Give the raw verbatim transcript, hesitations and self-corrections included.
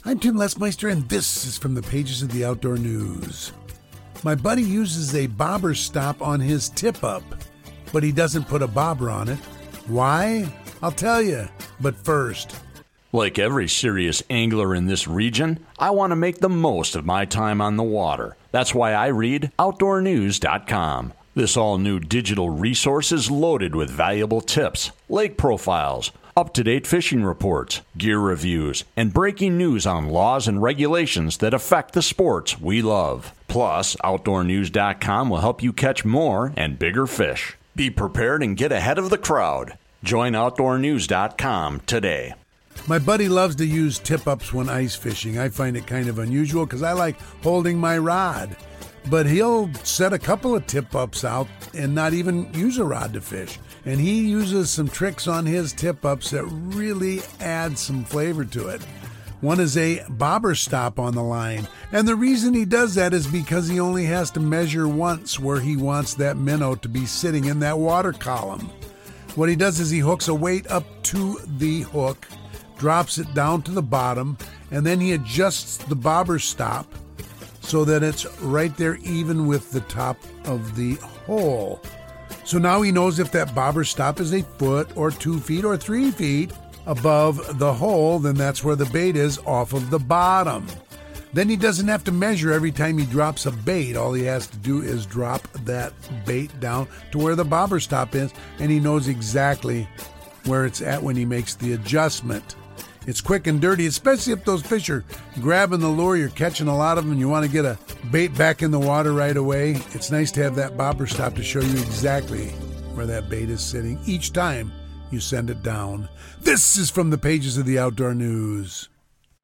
I'm Tim Lesmeister, and this is from the pages of the Outdoor News. My buddy uses a bobber stop on his tip-up, but he doesn't put a bobber on it. Why? I'll tell you, but first. Like every serious angler in this region, I want to make the most of my time on the water. That's why I read outdoor news dot com. This all-new digital resource is loaded with valuable tips, lake profiles, up-to-date fishing reports, gear reviews, and breaking news on laws and regulations that affect the sports we love. Plus, outdoor news dot com will help you catch more and bigger fish. Be prepared and get ahead of the crowd. Join outdoor news dot com today. My buddy loves to use tip-ups when ice fishing. I find it kind of unusual because I like holding my rod. But he'll set a couple of tip-ups out and not even use a rod to fish. And he uses some tricks on his tip-ups that really add some flavor to it. One is a bobber stop on the line. And the reason he does that is because he only has to measure once where he wants that minnow to be sitting in that water column. What he does is he hooks a weight up to the hook, drops it down to the bottom, and then he adjusts the bobber stop so that it's right there even with the top of the hole. So now he knows if that bobber stop is a foot or two feet or three feet above the hole, then that's where the bait is off of the bottom. Then he doesn't have to measure every time he drops a bait. All he has to do is drop that bait down to where the bobber stop is, and he knows exactly where it's at when he makes the adjustment. It's quick and dirty, especially if those fish are grabbing the lure, you're catching a lot of them, and you want to get a bait back in the water right away. It's nice to have that bobber stop to show you exactly where that bait is sitting each time you send it down. This is from the pages of the Outdoor News.